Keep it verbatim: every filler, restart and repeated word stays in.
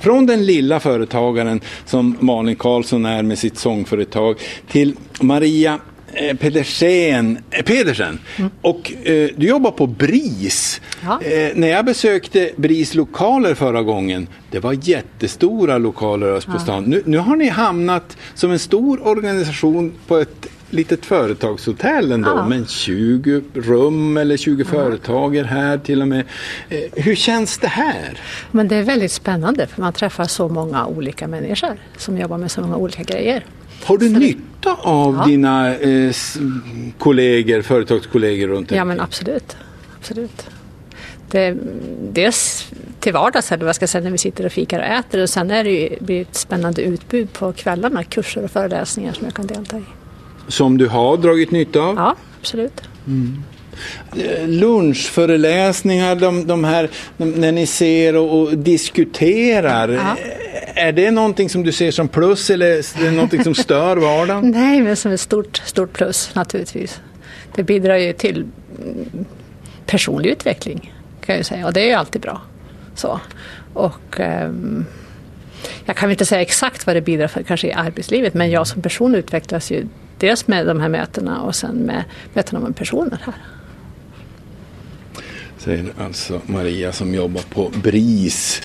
Från den lilla företagaren som Malin Karlsson är med sitt sångföretag till Maria Pedersen, Pedersen. Mm. och eh, du jobbar på BRIS. Ja. Eh, när jag besökte BRIS lokaler förra gången, det var jättestora lokaler öst på stan. Ja. Nu, nu har ni hamnat som en stor organisation på ett litet företagshotell ändå, ja. Men tjugo rum eller tjugo ja. företag är här till och med. Eh, hur känns det här? Men det är väldigt spännande för man träffar så många olika människor som jobbar med så många olika grejer. Har du nytta av ja. dina eh, kollegor, företagskollegor runt Ja, men absolut. absolut. Det, dels till vardags eller vad ska jag säga, när vi sitter och fikar och äter, och sen är det ju, blir ett spännande utbud på kvällarna, kurser och föreläsningar som jag kan delta i. Som du har dragit nytta av? Ja, absolut. Mm. Lunchföreläsningar, de, de här de, när ni ser och, och diskuterar, ja. Är det någonting som du ser som plus eller är det någonting som stör vardagen? Nej, men som ett stort, stort plus naturligtvis. Det bidrar ju till personlig utveckling kan jag säga, och det är ju alltid bra. Så. Och um, jag kan inte säga exakt vad det bidrar för kanske i arbetslivet, men jag som person utvecklas ju dels med de här mötena och sen med mötena med personer här. Säger alltså Maria som jobbar på BRIS.